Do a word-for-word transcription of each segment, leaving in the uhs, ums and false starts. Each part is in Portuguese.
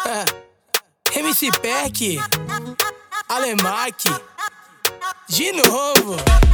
M C Peck, Alemac, de novo.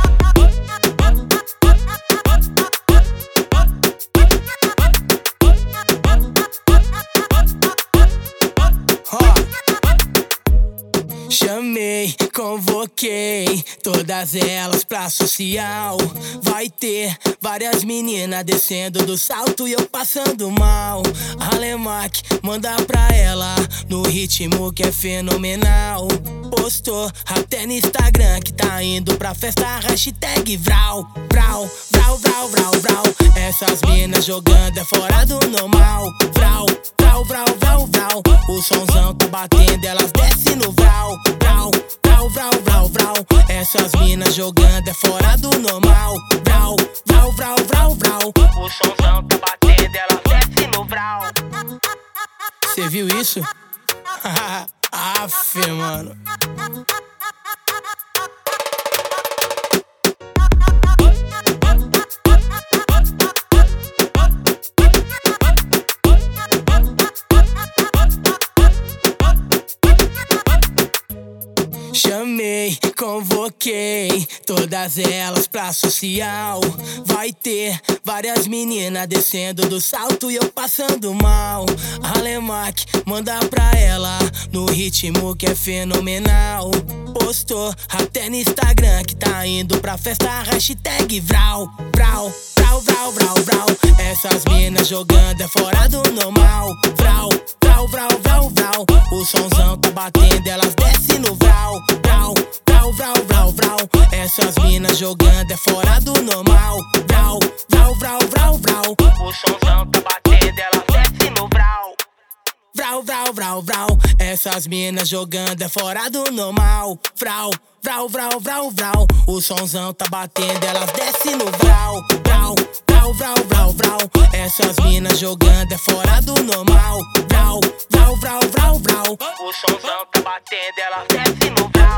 Chamei, convoquei todas elas pra social. Vai ter várias meninas descendo do salto e eu passando mal. Alemac, manda pra ela no ritmo que é fenomenal. Postou até no Instagram que tá indo pra festa, hashtag Vral, Vral, Vral, Vral, Vral, Vral. Essas minas jogando é fora do normal. Vral, Vral, Vral, Vral, Vral. O sonzão tá batendo, elas descem no Vral. Vral, vral, vral, vral, vral. Essas minas jogando é fora do normal. Vral, vral, vral, vral, vral. O somzão tá batendo, ela desce no vral. Cê viu isso? Aff, mano. Chamei, convoquei todas elas pra social. Vai ter várias meninas descendo do salto e eu passando mal. Alemac, manda pra ela no ritmo que é fenomenal. Postou até no Instagram que tá indo pra festa, hashtag Vral, Vral, Vral, Vral, Vral, Vral. Essas minas jogando é fora do normal. Vral, Vral, Vral, Vral, Vral. O sonzão tá batendo, elas descem no Vral. Vral, vral, vral, vral, vral. Essas minas jogando é fora do normal. Vral, vral, vral, vral, vral. O sonzão tá batendo, ela desce no vral. Vral, vral, vral, vral. Essas minas jogando é fora do normal. Vral, vral, vral, vral, vral. O sonzão tá batendo, elas descem no vral. Vral, vral, vral, vral, vral. Essas minas jogando é fora do normal. Vral, vral, vral, vral, vral. O sonzão tá batendo, elas descem no vral.